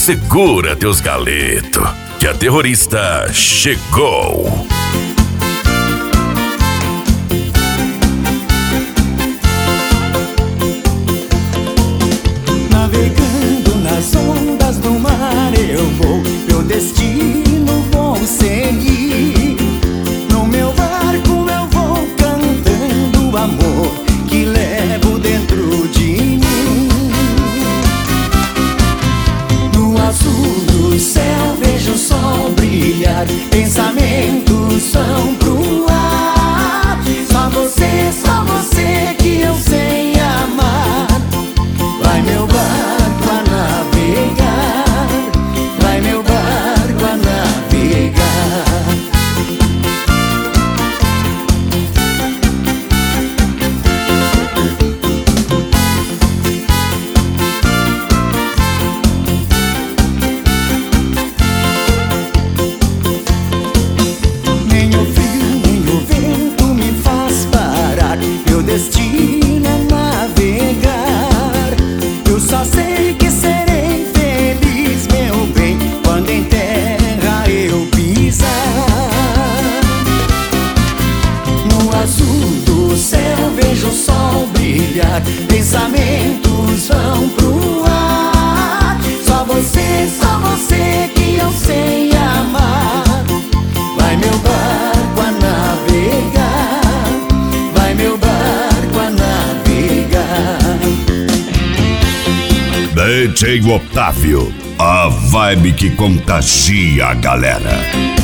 Segura teus galetos, que a terrorista chegou. Navegando nas ondas do mar eu vou, meu destino vou seguir. No meu barco eu vou cantando o amor que levo dentro de mim. No azul do céu vejo o sol brilhar, pensamentos são pro ar. Só você que eu sei amar. Vai meu barco a navegar, vai meu barco a navegar. Nem o frio, nem o vento me faz parar, meu destino é navegar. Eu só sei que serei feliz, meu bem, quando em terra eu pisar. No azul do céu vejo o sol brilhar, pensamentos vão pro ar. Só você que eu sei amar. Vai meu barco a navegar, vai meu barco a navegar. DJ Otávio, a vibe que contagia a galera.